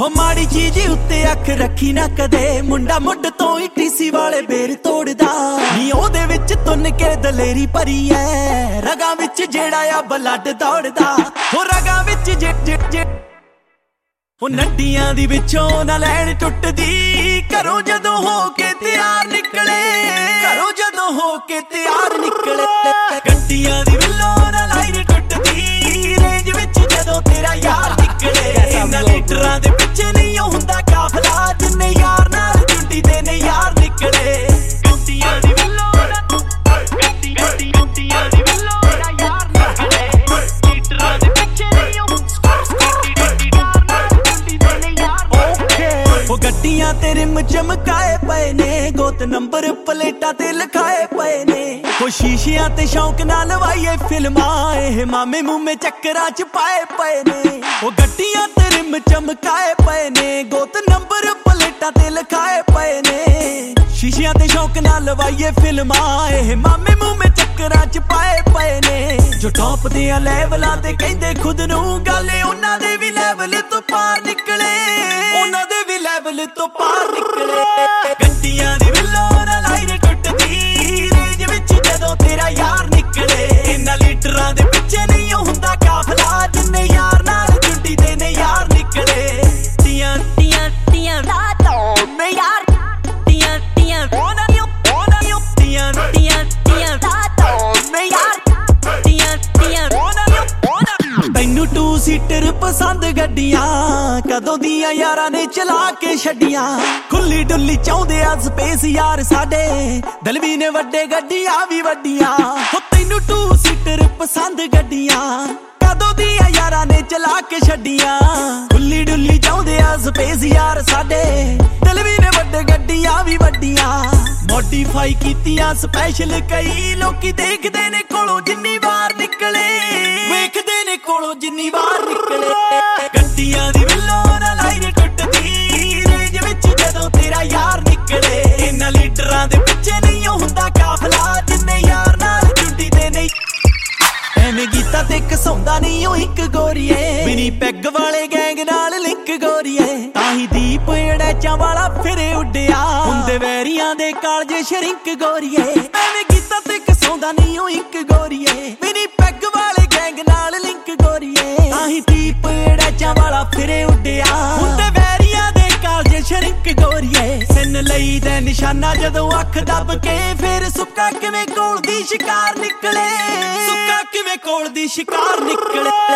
हो माड़ी चीज उत्ते अख रखी ना कदे, मुंडा मुड तो ही टीसी वाले बेर तोड़दा नी ओदे विच तुन के दलेरी भरी है, रगां विच जेड़ा आ ब्लड दौड़दा हो रगां विच जे ओ नड्डियां दी विचों ना लैन टुटदी, घरों जदों हो के तैयार निकले, घरों जदों हो के तैयार निकले, गड्डियां दी विल्लों ना लाइन टुटदी, रेंज विच जदों तेरा यार निकले, इन्हां लीडरां दे पिछे नहीं हुंदा काफला, जिन्ने यार नाल जुंडी दे ने यार निकले, गड्डियां दी विल्लों गड्डियां दी विल्लों ना यार निकले, लीडरां दे पिछे नहीं गड्डियां तेरे में चमकाए पए ने, गोत नंबर प्लेटा ते लिखाए पए ने, हो शीशियां ते शौक नाल लवाइए फिल्मां, ए मामे मुंह में चक्करां च पाए पए ने, हो गड्डियां तेरे में चमकाए पए ने, गोत नंबर प्लेटा ते लिखाए पए ने, शीशियां ते शौक नाल लवाइए फिल्मां, ए मामे मुंह में चक्करां च पाए पए ने, जो टॉप दे लेवलां ते कहंदे खुद नूं, गल उन्हां दे भी लेवल तो पार निकले, उन्हां दे भी लेवल तो पार निकले, गड्डियां दी विल्लों ना लाइन टुटदी, रेंज विच जदों तेरा यार निकले, इन्हां लीडरां दे पिछे नहीं हुंदा काफला, जिन्ने यार नाल जुंडी दे ने यार निकले, टियां टियां टियां रातों में यार, टियां टियां ओना टियां टियां टियां रातों में यार, टियां टियां तैनू टू सीटर पसंद गड्डियां, कदों दियां यारां ने चला के छड्डियां, खुली डुली चाहुंदे आ स्पेस यार साडे, दलवी ने वड्डे गड्डियां भी वड्डियां, हो तैनू टू सीटर पसंद गड्डियां, कदों दियां यारां ने चला के छड्डियां, खुली डुली चाहुंदे आ स्पेस यार साडे, दलवी ने वड्डे गड्डियां भी वड्डियां, मॉडिफाई कीतियां स्पैशल, कई लोकी देखदे ने कोलों जिन्नी वार निकले, वेखदे ने कोलों जिन्नी वार निकले, गड्डियां दी विल्लों ना लाइन टुटदी, रेंज विच जदों तेरा यार निकले, इन्हां लीडरां दे पिछे नहीं हुंदा काफला, जिन्ने यार नाल जुंडी दे ने, एवें गीता ते कसौंदा नहीं ओ इक गोरीए, बिनी पैग वाले गैंग नाल लिंक गोरीए, ताही दीप अड़ैचां वाला फिरे उड्डिया, हुंदे वैरियां दे कालजे शरिंक गोरीए, एवें गीता ते कसौंदा नहीं ओ इक गोरीए, बिनी पैग वाले गैंग नाल लिंक गोरीए, ताही दीप अड़ैचां वाला फिरे उड्डिया, हुंदे वैरियां दे कालजे शरिंक गोरीए, सिन लई दे निशाना जदों अख दब के, फिर सुक्का किवें कोल दी शिकार निकले, सुक्का किवें कोल दी शिकार निकले।